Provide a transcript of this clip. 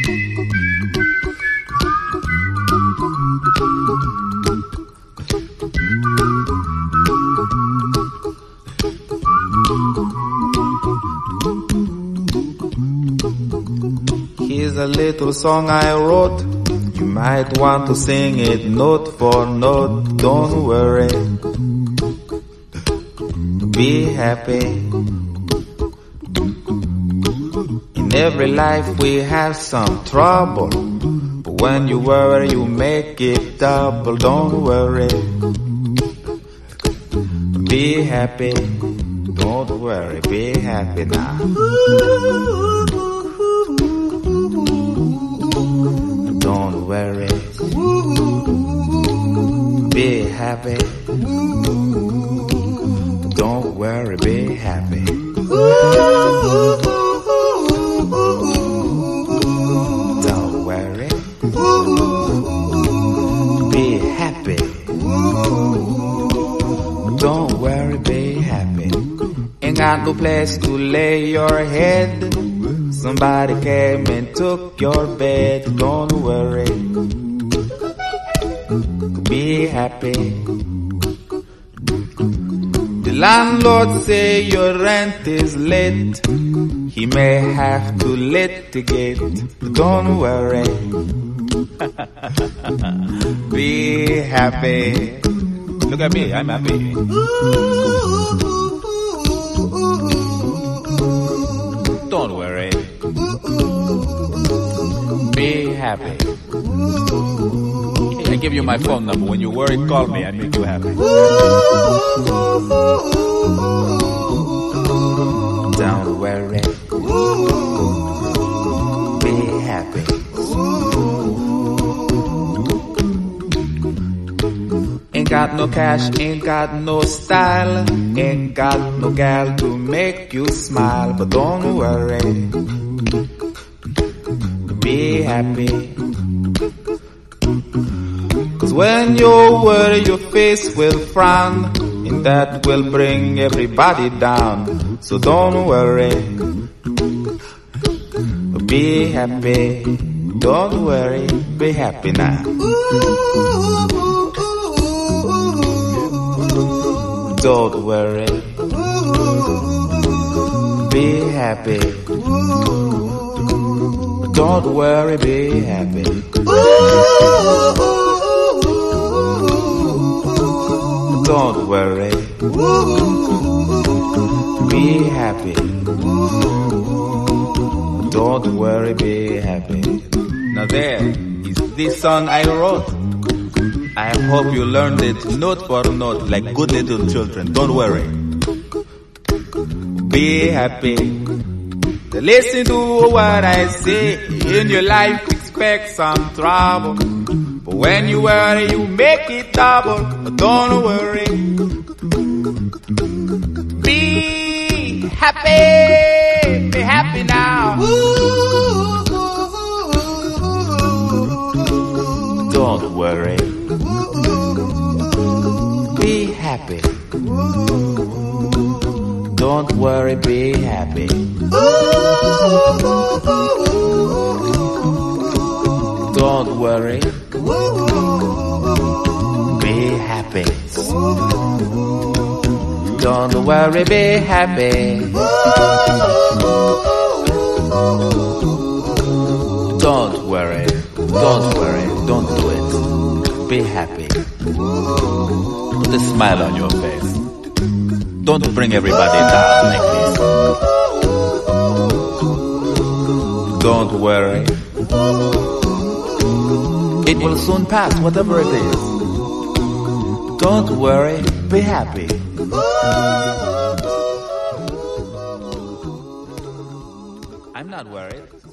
Here's a little song I wrote. You might want to sing it note for note. Don't worry, be happy. In every life we have some trouble, but when you worry you make it double. Don't worry, be happy. Don't worry, be happy now. Don't worry, be happy. Don't worry, be happy. Don't worry, be happy. Don't worry, be happy. Ain't got no place to lay your head. Somebody came and took your bed. Don't worry, be happy. The landlord say your rent is late. He may have to litigate. Don't worry, be happy. Look at me, I'm happy. Don't worry, be happy. I give you my phone number. When you worry, call me. I make you happy. Don't worry, be happy. Ain't got no cash, ain't got no style, ain't got no gal to make you smile. But don't worry, be happy. Cause when you worry your face will frown, and that will bring everybody down. So don't worry, be happy. Don't worry, be happy now. Don't worry, be happy. Don't worry, be happy. Don't worry, be happy. Don't worry, be happy. Now there is this song I wrote. I hope you learned it note for note like good little children. Don't worry, be happy. Listen to what I say. In your life expect some trouble, but when you worry you make it double. But don't worry, be happy. Be happy now. Don't worry, be happy. Don't worry, be happy. Don't worry, be happy. Don't worry, be happy. Don't worry, don't do it. Be happy. Put a smile on your face. Don't bring everybody down like this. Don't worry, it will soon pass, whatever it is. Don't worry, be happy. I'm not worried.